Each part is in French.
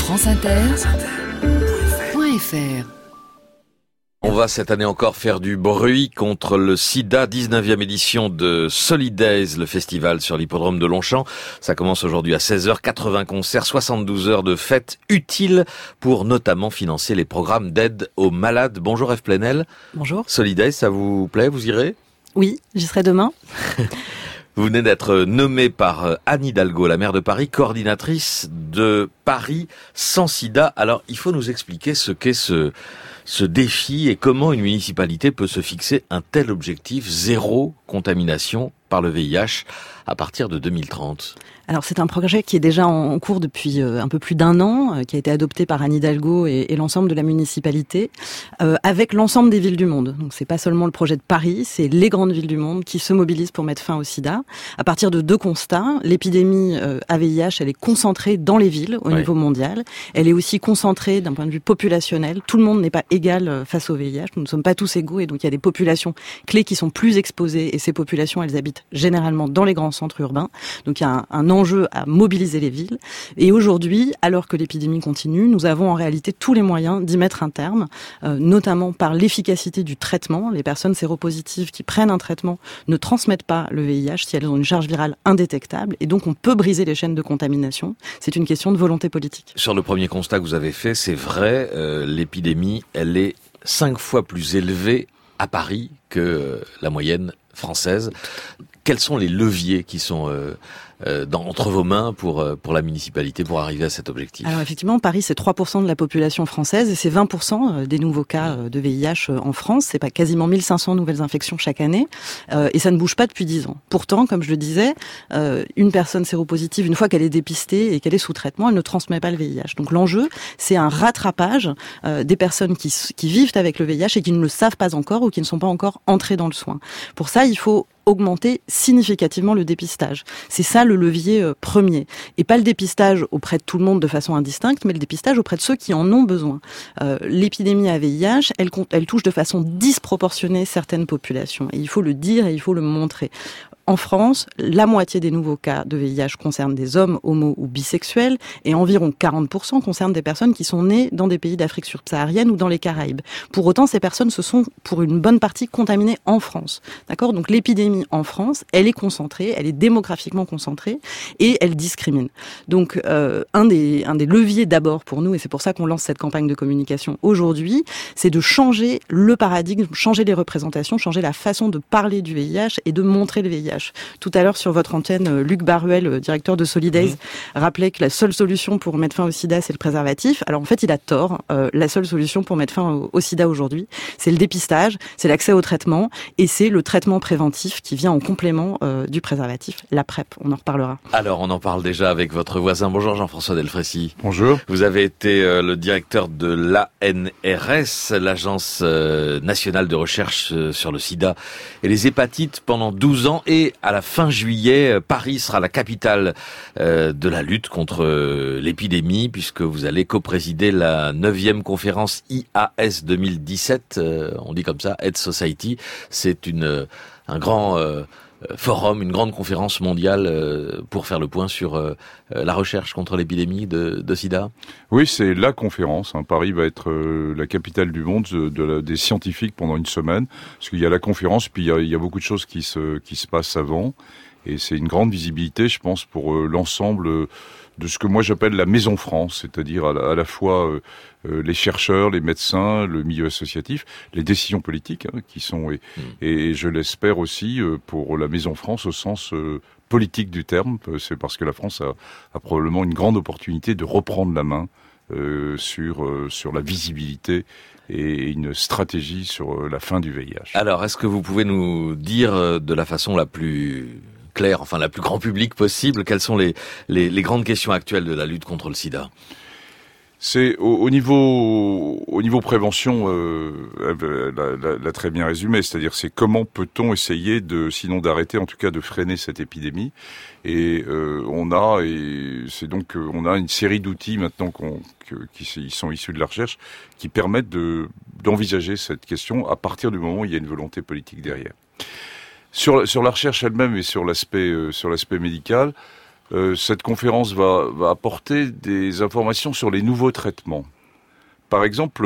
franceinter.fr. On va cette année encore faire du bruit contre le sida, 19e édition de Solidays, le festival sur l'hippodrome de Longchamp. Ça commence aujourd'hui à 16h, 80 concerts, 72 heures de fêtes utiles pour notamment financer les programmes d'aide aux malades. Bonjour Ève Plenel. Bonjour. Solidays, ça vous plaît, vous irez ? Oui, j'y serai demain. Vous venez d'être nommée par Anne Hidalgo, la maire de Paris, coordinatrice de Paris sans sida. Alors, il faut nous expliquer ce qu'est ce défi et comment une municipalité peut se fixer un tel objectif, zéro contamination par le VIH à partir de 2030. Alors c'est un projet qui est déjà en cours depuis un peu plus d'un an, qui a été adopté par Anne Hidalgo et l'ensemble de la municipalité, avec l'ensemble des villes du monde. Donc c'est pas seulement le projet de Paris, c'est les grandes villes du monde qui se mobilisent pour mettre fin au sida. À partir de deux constats, l'épidémie à VIH, elle est concentrée dans les villes au niveau mondial. Elle est aussi concentrée d'un point de vue populationnel. Tout le monde n'est pas égal face au VIH. Nous ne sommes pas tous égaux et donc il y a des populations clés qui sont plus exposées et ces populations, elles habitent généralement dans les grands centres urbains. Donc il y a un enjeu à mobiliser les villes. Et aujourd'hui, alors que l'épidémie continue, nous avons en réalité tous les moyens d'y mettre un terme, notamment par l'efficacité du traitement. Les personnes séropositives qui prennent un traitement ne transmettent pas le VIH si elles ont une charge virale indétectable. Et donc on peut briser les chaînes de contamination. C'est une question de volonté politique. Sur le premier constat que vous avez fait, c'est vrai, l'épidémie, elle est 5 fois plus élevée à Paris que la moyenne française. Quels sont les leviers qui sont entre vos mains pour la municipalité pour arriver à cet objectif? Alors effectivement, Paris, c'est 3% de la population française et c'est 20% des nouveaux cas de VIH en France. C'est pas quasiment 1500 nouvelles infections chaque année et ça ne bouge pas depuis 10 ans. Pourtant, comme je le disais, une personne séropositive, une fois qu'elle est dépistée et qu'elle est sous traitement, elle ne transmet pas le VIH. Donc l'enjeu, c'est un rattrapage des personnes qui vivent avec le VIH et qui ne le savent pas encore ou qui ne sont pas encore entrées dans le soin. Pour ça, il faut augmenter significativement le dépistage. C'est ça le levier premier. Et pas le dépistage auprès de tout le monde de façon indistincte, mais le dépistage auprès de ceux qui en ont besoin. L'épidémie à VIH, elle touche de façon disproportionnée certaines populations. Et il faut le dire et il faut le montrer. En France, la moitié des nouveaux cas de VIH concernent des hommes homo ou bisexuels et environ 40% concernent des personnes qui sont nées dans des pays d'Afrique subsaharienne ou dans les Caraïbes. Pour autant, ces personnes se sont pour une bonne partie contaminées en France. D'accord ? Donc l'épidémie en France, elle est concentrée, elle est démographiquement concentrée et elle discrimine. Donc un des leviers d'abord pour nous, et c'est pour ça qu'on lance cette campagne de communication aujourd'hui, c'est de changer le paradigme, changer les représentations, changer la façon de parler du VIH et de montrer le VIH. Tout à l'heure, sur votre antenne, Luc Baruel, directeur de Solidays, rappelait que la seule solution pour mettre fin au sida, c'est le préservatif. Alors en fait, il a tort. La seule solution pour mettre fin au sida aujourd'hui, c'est le dépistage, c'est l'accès au traitement et c'est le traitement préventif qui vient en complément du préservatif, la PrEP. On en reparlera. Alors, on en parle déjà avec votre voisin. Bonjour Jean-François Delfrécy. Bonjour. Vous avez été le directeur de l'ANRS, l'Agence nationale de recherche sur le sida et les hépatites pendant 12 ans et à la fin juillet, Paris sera la capitale de la lutte contre l'épidémie puisque vous allez coprésider la 9e conférence IAS 2017, on dit comme ça, AIDS Society. C'est un grand forum, une grande conférence mondiale pour faire le point sur la recherche contre l'épidémie de sida. Oui, c'est la conférence. Paris va être la capitale du monde des scientifiques pendant une semaine. Parce qu'il y a la conférence, puis il y a beaucoup de choses qui se passent avant. Et c'est une grande visibilité, je pense, pour l'ensemble de ce que moi j'appelle la Maison France, c'est-à-dire à la fois les chercheurs, les médecins, le milieu associatif, les décisions politiques qui sont, et je l'espère aussi pour la Maison France au sens politique du terme, c'est parce que la France a probablement une grande opportunité de reprendre la main sur la visibilité et une stratégie sur la fin du VIH. Alors, est-ce que vous pouvez nous dire de la façon la plus claire, enfin la plus grand public possible, quelles sont les grandes questions actuelles de la lutte contre le sida? C'est au niveau prévention, elle l'a très bien résumé, c'est-à-dire c'est comment peut-on essayer sinon d'arrêter, en tout cas de freiner cette épidémie. Et on a une série d'outils maintenant qui sont issus de la recherche qui permettent d'envisager cette question à partir du moment où il y a une volonté politique derrière. Sur la recherche elle-même et sur l'aspect médical. cette conférence va apporter des informations sur les nouveaux traitements. Par exemple,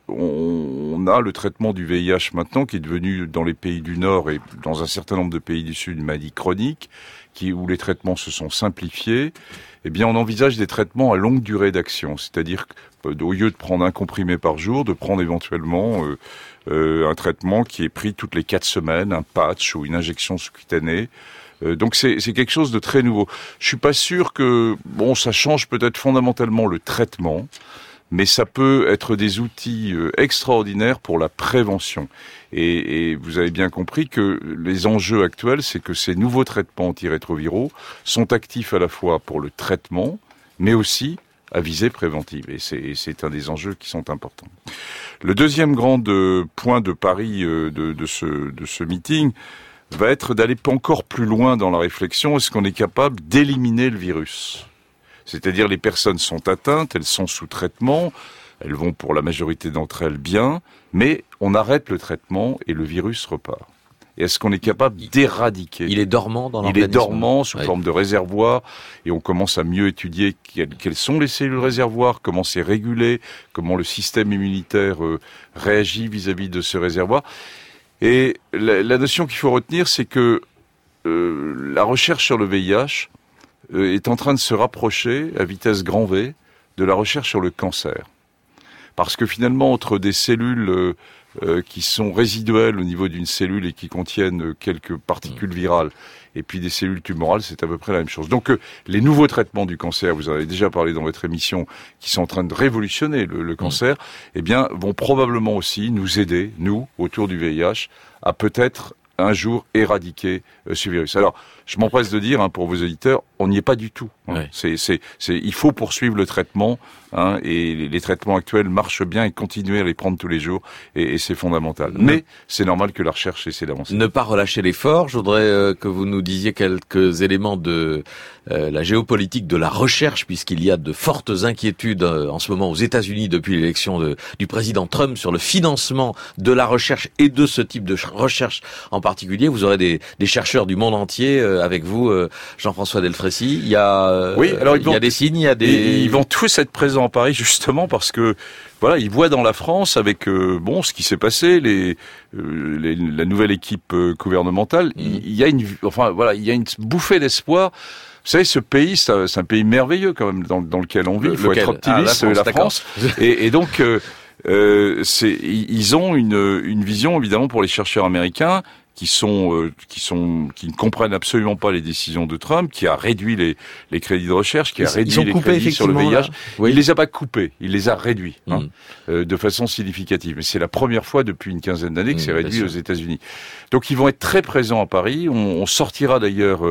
on a le traitement du VIH maintenant qui est devenu dans les pays du Nord et dans un certain nombre de pays du Sud une maladie chronique, où les traitements se sont simplifiés. Eh bien, on envisage des traitements à longue durée d'action, c'est-à-dire qu'au lieu de prendre un comprimé par jour, de prendre éventuellement un traitement qui est pris toutes les 4 semaines, un patch ou une injection sous-cutanée. Donc c'est quelque chose de très nouveau. Je suis pas sûr que ça change peut-être fondamentalement le traitement, mais ça peut être des outils extraordinaires pour la prévention. Et vous avez bien compris que les enjeux actuels, c'est que ces nouveaux traitements antirétroviraux sont actifs à la fois pour le traitement, mais aussi à visée préventive. Et c'est un des enjeux qui sont importants. Le deuxième grand point de pari de ce meeting va être d'aller encore plus loin dans la réflexion. Est-ce qu'on est capable d'éliminer le virus ? C'est-à-dire les personnes sont atteintes, elles sont sous traitement, elles vont pour la majorité d'entre elles bien, mais on arrête le traitement et le virus repart. Et est-ce qu'on est capable d'éradiquer ? Il est dormant dans l'organisme. Il est dormant sous forme de réservoir, et on commence à mieux étudier quelles sont les cellules réservoirs, comment c'est régulé, comment le système immunitaire réagit vis-à-vis de ce réservoir. Et la notion qu'il faut retenir, c'est que la recherche sur le VIH est en train de se rapprocher à vitesse grand V de la recherche sur le cancer. Parce que finalement, entre des cellules qui sont résiduelles au niveau d'une cellule et qui contiennent quelques particules virales, et puis des cellules tumorales, c'est à peu près la même chose. Donc les nouveaux traitements du cancer, vous en avez déjà parlé dans votre émission, qui sont en train de révolutionner le cancer, eh bien, vont probablement aussi nous aider, nous, autour du VIH, à peut-être un jour éradiquer ce virus. Alors, je m'empresse de dire, pour vos auditeurs, on n'y est pas du tout. Ouais. Il faut poursuivre le traitement, et les traitements actuels marchent bien et continuer à les prendre tous les jours, et c'est fondamental. Mais c'est normal que la recherche essaie d'avancer. Ne pas relâcher l'effort. Je voudrais que vous nous disiez quelques éléments de la géopolitique de la recherche, puisqu'il y a de fortes inquiétudes en ce moment aux États-Unis depuis l'élection du président Trump sur le financement de la recherche et de ce type de recherche en particulier. Vous aurez des chercheurs du monde entier avec vous, Jean-François Delfraissy. Il y a des signes, il y a des... Ils vont tous être présents à Paris justement parce que ils voient dans la France avec ce qui s'est passé, la nouvelle équipe gouvernementale. Il y a une bouffée d'espoir. Vous savez, ce pays, c'est un pays merveilleux quand même dans lequel on vit. Il faut être optimiste, la France. Et donc, ils ont une vision évidemment pour les chercheurs américains qui ne comprennent absolument pas les décisions de Trump, qui a réduit les crédits de recherche, qui a réduit les crédits sur le VIH. Il les a pas coupés, il les a réduits de façon significative. Mais c'est la première fois depuis une quinzaine d'années que c'est réduit aux États-Unis. Donc ils vont être très présents à Paris. On sortira d'ailleurs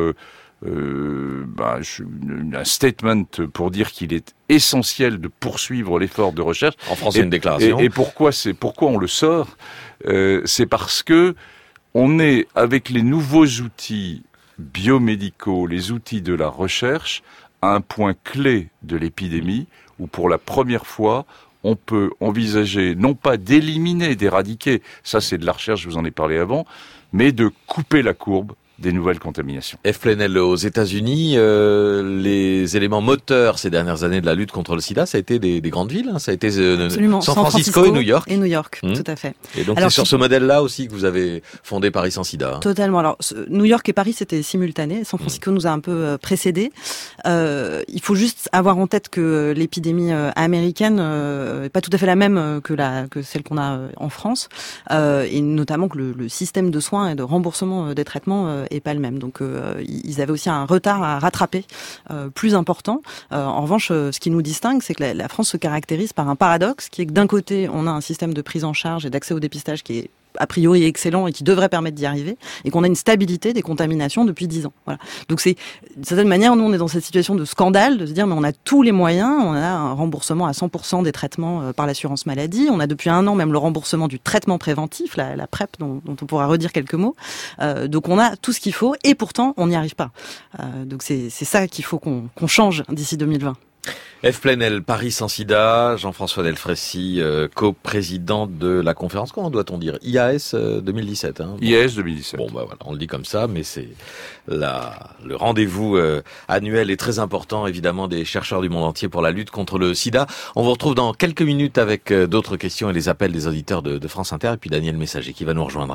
un statement pour dire qu'il est essentiel de poursuivre l'effort de recherche. En français, une déclaration. Et pourquoi on le sort c'est parce que on est avec les nouveaux outils biomédicaux, les outils de la recherche, à un point clé de l'épidémie où pour la première fois on peut envisager non pas d'éliminer, d'éradiquer, ça c'est de la recherche, je vous en ai parlé avant, mais de couper la courbe des nouvelles contaminations. F. Plenel, aux États-Unis, les éléments moteurs ces dernières années de la lutte contre le sida, ça a été des grandes villes, ça a été San Francisco et New York. Et New York, tout à fait. Et donc c'est sur ce modèle-là aussi que vous avez fondé Paris sans sida. Totalement. Alors New York et Paris c'était simultané. San Francisco nous a un peu précédés. Il faut juste avoir en tête que l'épidémie américaine est pas tout à fait la même que celle qu'on a en France, et notamment que le système de soins et de remboursement des traitements est pas le même. Donc ils avaient aussi un retard à rattraper plus important. En revanche, ce qui nous distingue, c'est que la France se caractérise par un paradoxe qui est que d'un côté, on a un système de prise en charge et d'accès au dépistage qui est a priori excellent et qui devrait permettre d'y arriver, et qu'on a une stabilité des contaminations depuis 10 ans. Voilà. Donc c'est, d'une certaine manière, nous on est dans cette situation de scandale, de se dire mais on a tous les moyens, on a un remboursement à 100% des traitements par l'assurance maladie, on a depuis 1 an même le remboursement du traitement préventif, la PrEP dont on pourra redire quelques mots. Donc on a tout ce qu'il faut et pourtant on n'y arrive pas. Donc c'est ça qu'il faut qu'on change d'ici 2020. F. Plenel, Paris sans sida, Jean-François Delfraissy, coprésident de la conférence, comment doit-on dire, IAS 2017. Hein. IAS 2017. Bon, bah voilà, on le dit comme ça, mais c'est le rendez-vous annuel et très important, évidemment, des chercheurs du monde entier pour la lutte contre le sida. On vous retrouve dans quelques minutes avec d'autres questions et les appels des auditeurs de France Inter, et puis Daniel Messager qui va nous rejoindre.